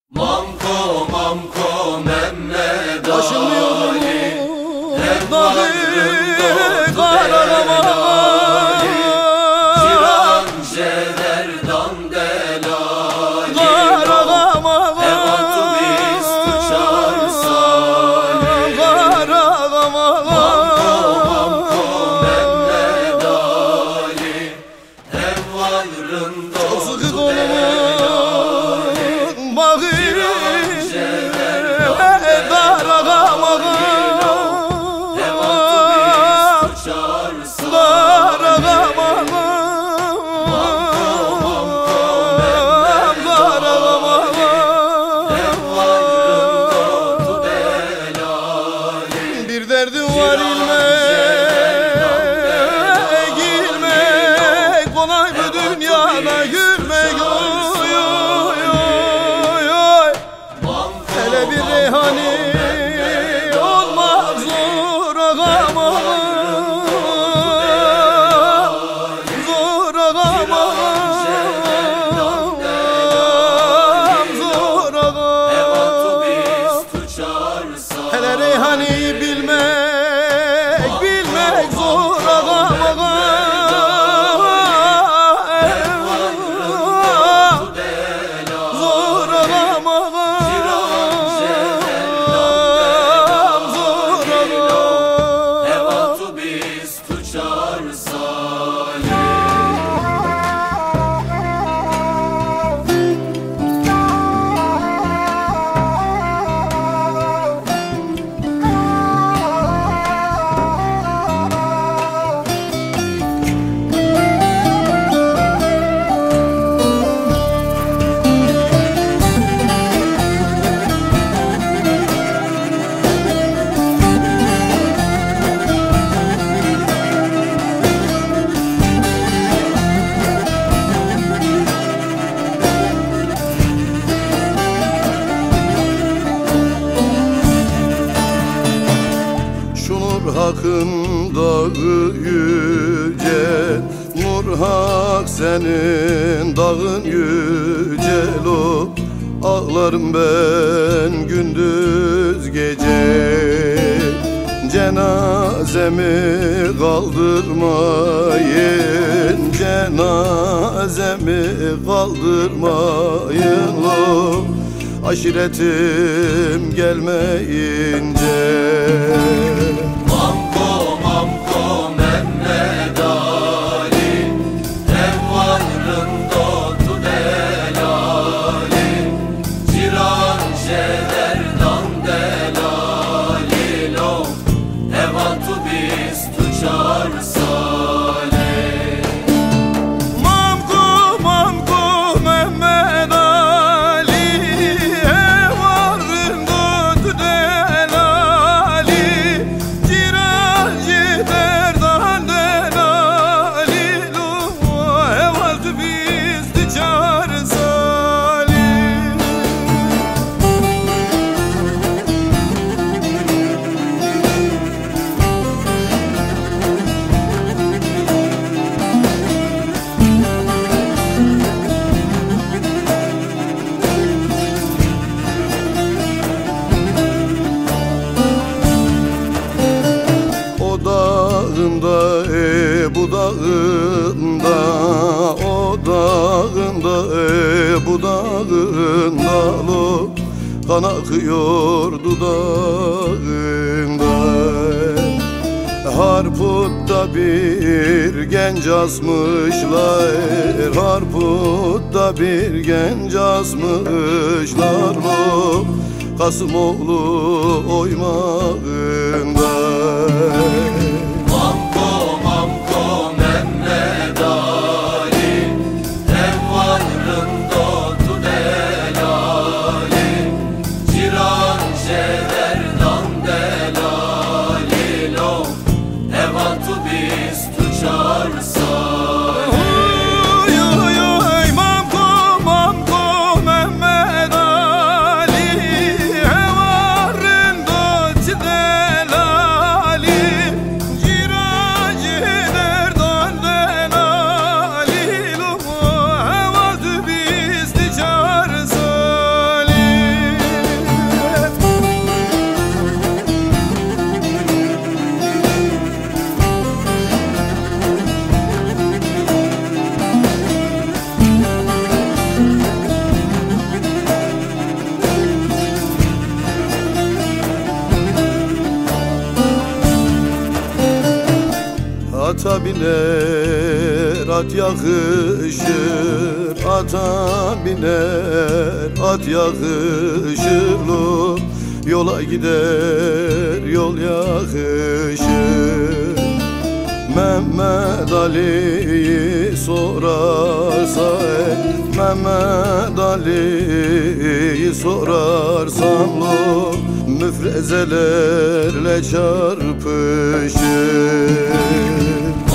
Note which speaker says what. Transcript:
Speaker 1: Mamko mamko Mehmet
Speaker 2: Aşılmıyor
Speaker 1: hep
Speaker 2: dağı karalamak,
Speaker 1: Cirancelerden delali
Speaker 2: karalamak,
Speaker 1: Evatı biz tuçar salih
Speaker 2: karalamak.
Speaker 1: Mamko Mehmet Ali Ev varında
Speaker 2: Çok sıkı kolumun bağı bir derdim var ilmek kolay mı dünyada gülmek oy oy oy oy. Hele bir reyhani olmak zor ağamam, zor ağamam, zor ağamam. Hele reyhani bilmek zor ağamam, zor ağamam. Nur Hak'ın dağı yüce, Nur Hak senin dağın yücel o. Ağlarım ben gündüz gece, cenazemi kaldırmayın, cenazemi kaldırmayın o. Aşiretim gelmeyince.
Speaker 1: Mamko mamko Mehmet Ali Ev varında tu delali Cirancelerden delali lo Evatı biz tuçar salih
Speaker 2: Mamko mamko Mehmet Ali ev varında tu delali Cirancelerden delali lo Evatı biz tuçar salih. O dağında bu dağında, o dağında bu dağında lo kan akıyor dudağında. Harput'ta bir genç asmışlar, Harput'ta bir genç asmışlar lo Kasımoğlu oymağında.
Speaker 1: Mamko mamko Mehmet Ali Ev varında tu delali Cirancelerden delali lo Evatı biz tuçar salih
Speaker 2: Oy oy oy mamko mamko Mehmet Ali ev varında tu delali ata biner at yakışır, ata biner at yakışır, yola gider yol yakışır. Mehmet Ali'yi sorarsa, Mehmet Ali'yi sorarsan, müfrezelerle çarpışır.